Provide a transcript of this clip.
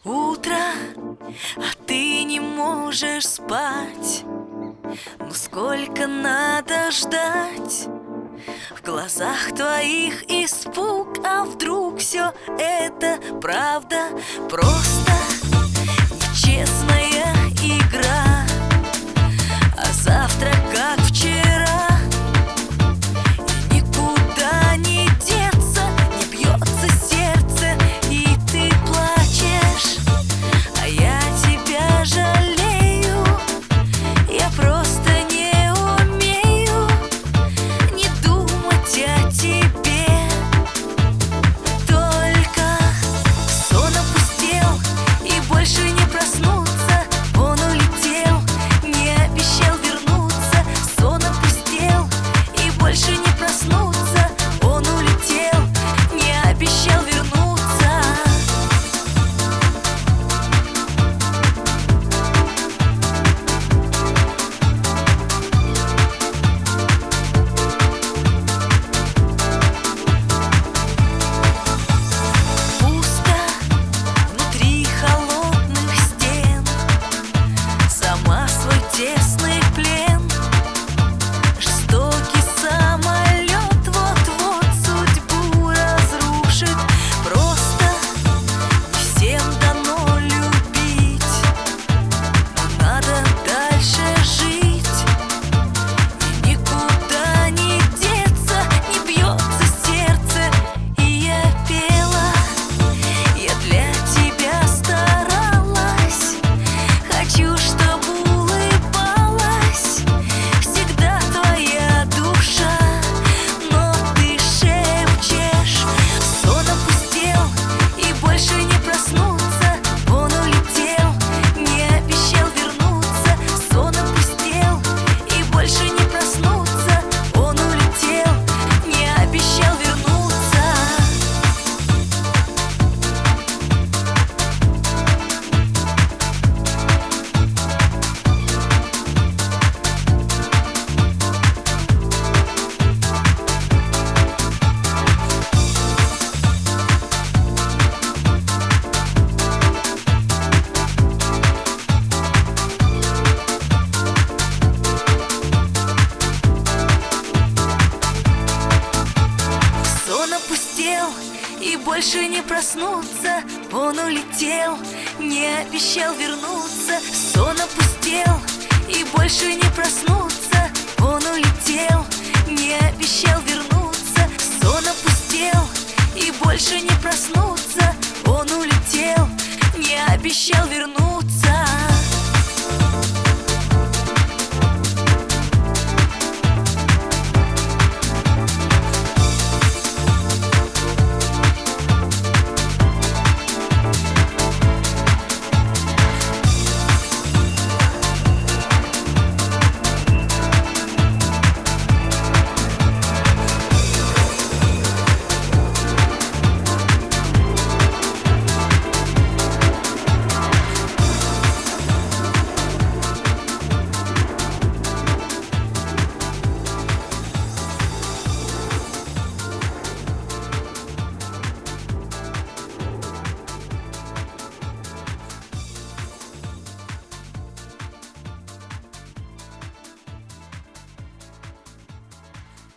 Утро, а ты не можешь спать. Ну сколько надо ждать? В глазах твоих испуг, а вдруг все это правда? Просто нечестная игра, а завтра как вчера. И никуда не деться, не бьется сердце, и ты плачешь, а я тебя жалею. Я просто не умею не думать о тебе. Только сон опустел, и больше не проснуться. Он улетел, не обещал вернуться. Сон опустел, и больше не проснуться. Он улетел, не обещал вернуться. Пусто внутри холодных стен, сама свой тесный плен. Жестокий самолет вот-вот судьбу разрушит. Просто не всем дано любить, но надо дальше жить. И никуда не деться, не бьется сердце. И я пела, я для тебя старалась. Хочу, чтобы улыбалась всегда твоя душа. Но ты шепчешь, сон опустел, и больше не проснуться. Он улетел, не обещал вернуться. Сон опустел, и больше не проснуться. Он улетел, не обещал вернуться. Сон опустел, и больше не проснуться. Он улетел, не обещал вернуться. Сон опустел, и больше не проснуться. Он улетел, не обещал вернуться. Сон опустел, и больше не проснуться.